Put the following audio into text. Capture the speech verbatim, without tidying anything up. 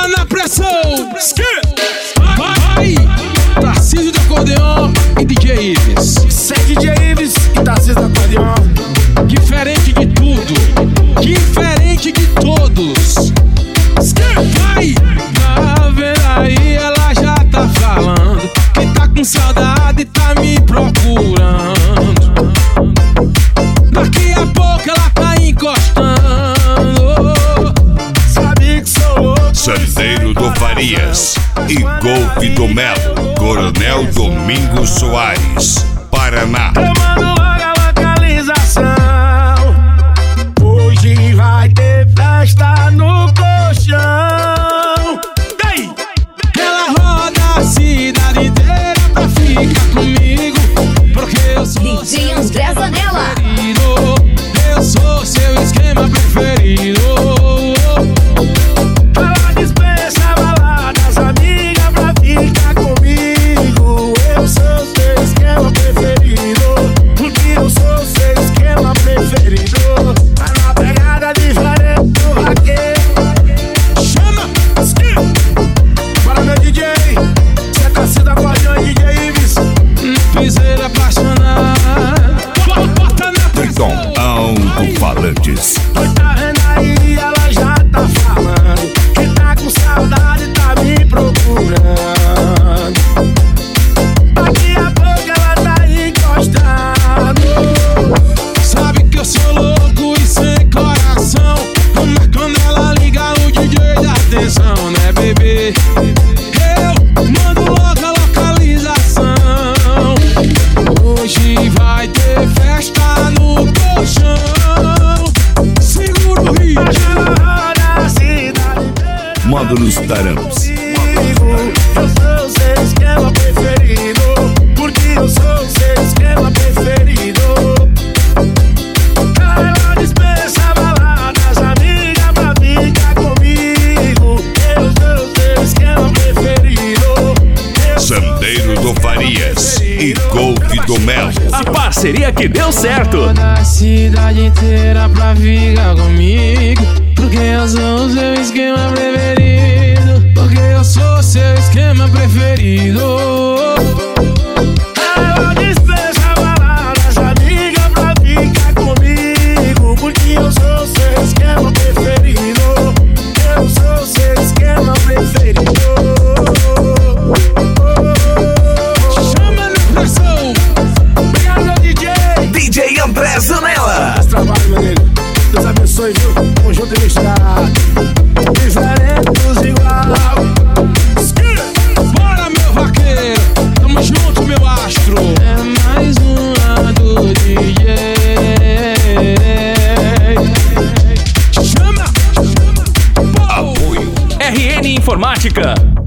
Bota na pressão. Vai, Tarcísio do acordeon e D J Ives. Cê é D J Ives e Tarcísio do acordeon. Diferente de tudo, diferente de todos. Vai, tá vendo aí, ela já tá falando que tá com saudade e tá me procurando. Daqui a pouco ela tá encostando. Sabe que sou louco. Sandeiro do Farias e Golpe do Melo, Coronel Domingos Soares, Paraná. Eu mando logo a localização. Hoje vai ter festa no colchão. Daí! Ela roda a cidade inteira pra ficar comigo, porque eu sou D J André Zanella. preferido. Eu sou seu esquema preferido. Ela dispensa baladas, amiga, pra ficar comigo. Eu sou seu esquema preferido, porque eu sou seu esquema preferido. Tá na pegada diferente do vaqueiro. Chama! Bora, meu D J, cê tá sendo acordeão e D J Ives. Piseira apaixonada. Bota na Triton Alto-Falantes. Tá vendo aí, ela já tá falando que tá com saudade, tá me procurando. Daqui a pouco ela tá encostando. Sabe que eu sou louco e sem coração, mas quando ela liga o D J dá atenção, né, bebê? Eu mando logo a localização. Hoje vai ter festa no colchão. Segura o ritmo. Ela roda a cidade inteira Módulos Tarampes. comigo. Eu sou seu esquema preferido, porque eu sou seu esquema preferido. Ela dispensa baladas, amiga, pra ficar comigo. Eu sou seu esquema preferido. Eu sou Sandeiro do Farias e Golpe do Melo. A parceria que deu certo. Roda a cidade inteira pra ficar comigo, porque eu sou o seu esquema preferido. Porque eu sou o seu esquema preferido. Ela dispensa baladas, amiga, pra ficar comigo, porque eu sou seu esquema preferido. Eu sou seu esquema preferido. Chama na pressão. Obrigado, meu D J. D J André Zanella. Esse trabalho, meu amigo. Deus abençoe, viu? Conjunto e misturado. Diferentes igual. Bora, meu vaqueiro, tamo junto, meu astro. É mais uma do D J. Chama! Apoio R N Informática.